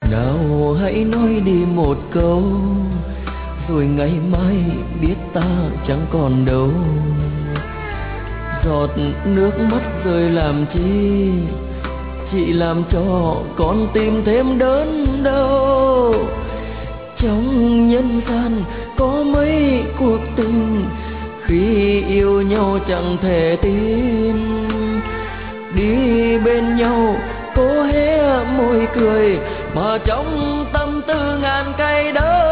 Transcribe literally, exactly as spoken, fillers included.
Nào hãy nói đi một câu, rồi ngày mai biết ta chẳng còn đâu. Giọt nước mắt rơi làm chi, chỉ làm cho con tim thêm đớn đau. Trong nhân gian có mấy cuộc tình, khi yêu nhau chẳng thể tin. Đi bên nhau cố hé môi cười, mà trong tâm tư ngàn cay đớn.